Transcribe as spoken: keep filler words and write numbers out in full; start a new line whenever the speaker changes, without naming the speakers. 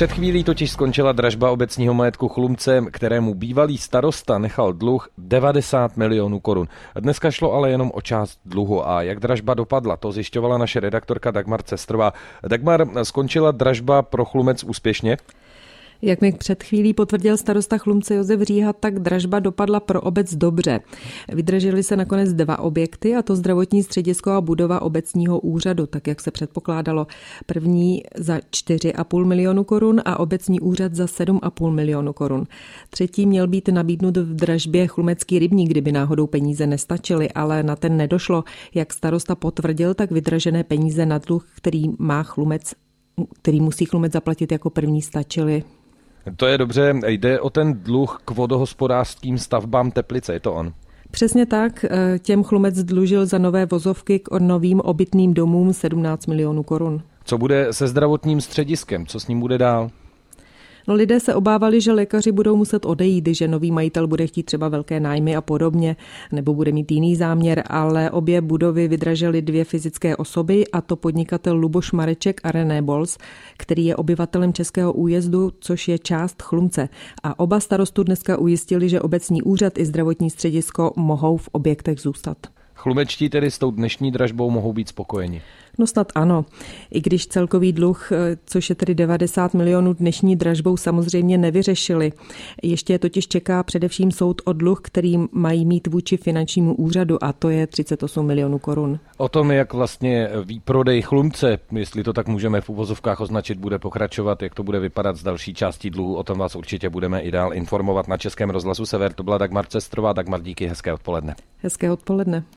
Před chvílí totiž skončila dražba obecního majetku Chlumce, kterému bývalý starosta nechal dluh devadesát milionů korun. Dneska šlo ale jenom o část dluhu a jak dražba dopadla, to zjišťovala naše redaktorka Dagmar Cestrová. Dagmar, skončila dražba pro Chlumec úspěšně?
Jak mi před chvílí potvrdil starosta Chlumce Josef Říha, tak dražba dopadla pro obec dobře. Vydržely se nakonec dva objekty, a to zdravotní středisko a budova obecního úřadu, tak jak se předpokládalo. První za čtyři a půl milionu korun a obecní úřad za sedm a půl milionu korun. Třetí měl být nabídnut v dražbě Chlumecký rybník, kdyby náhodou peníze nestačily, ale na ten nedošlo. Jak starosta potvrdil, tak vydražené peníze na dluh, který má Chlumec, který musí Chlumec zaplatit jako první, stačily.
To je dobře, jde o ten dluh k vodohospodářským stavbám Teplice, je to on?
Přesně tak, těm Chlumec dlužil za nové vozovky k novým obytným domům sedmnáct milionů korun.
Co bude se zdravotním střediskem, co s ním bude dál?
No, lidé se obávali, že lékaři budou muset odejít, že nový majitel bude chtít třeba velké nájmy a podobně, nebo bude mít jiný záměr, ale obě budovy vydražily dvě fyzické osoby, a to podnikatel Luboš Mareček a René Bols, který je obyvatelem Českého Újezdu, což je část Chlumce. A oba starostu dneska ujistili, že obecní úřad i zdravotní středisko mohou v objektech zůstat.
Chlumečtí tedy s tou dnešní dražbou mohou být spokojeni?
No snad ano, i když celkový dluh, což je tedy devadesát milionů, dnešní dražbou samozřejmě nevyřešili. Ještě je totiž čeká především soud o dluh, který mají mít vůči finančnímu úřadu, a to je třicet osm milionů korun.
O tom, jak vlastně výprodej Chlumce, jestli to tak můžeme v uvozovkách označit, bude pokračovat, jak to bude vypadat s další částí dluhu, o tom vás určitě budeme i dál informovat na Českém rozhlasu Sever. To byla Dagmar Cestrová. Dagmar, díky, hezké odpoledne.
Hezké odpoledne.